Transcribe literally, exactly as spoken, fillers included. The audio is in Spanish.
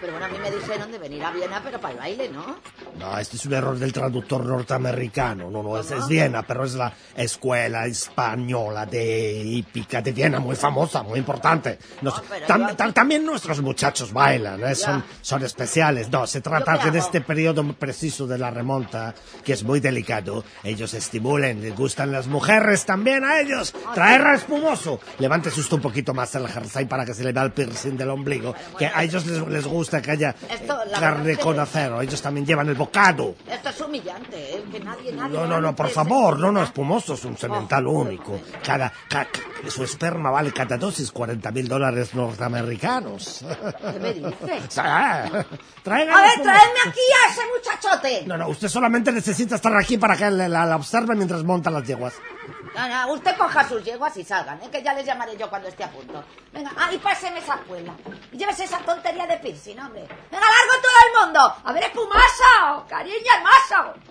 Pero bueno, a mí me dijeron de venir a Viena, pero para el baile, ¿no? No, este es un error del traductor norteamericano. No, no, es, es Viena, pero es la escuela española de hípica de Viena, muy famosa, muy importante. No, No, pero tam, yo- tam, también nuestros muchachos bailan, ¿eh? son, son especiales. No, se trata ¿Yo qué que en hago? este periodo preciso de la remonta, que es muy delicado, ellos estimulen, les gustan las mujeres también a ellos. Ah, Traer sí. espumoso. Levántese usted un poquito más el jersey para que se le vea el piercing del ombligo, que a ellos les, les gusta que haya Esto, la carne verdad es que- con acero. Ellos también llevan el bocado. Esto es humillante, ¿eh? Que nadie, nadie... No, no, no, por realmente favor, se- no, no, espumoso es un semental Oh, único. Cada, ca- su esperma vale cada dosis cuarenta mil dólares norteamericanos. ¿Qué me dices? Sí. Traigan A ver, espumoso. traedme aquí a ese muchachote. No, no, usted solamente necesita estar aquí para que la, la- la observe mientras monta las yeguas. No, no, usted coja sus yeguas y salgan, ¿eh? Que ya les llamaré yo cuando esté a punto. Venga, ah, y páseme esa espuela. Y llévese esa tontería de piercing, hombre. Venga, largo todo el mundo. A ver, espumoso, cariño hermoso.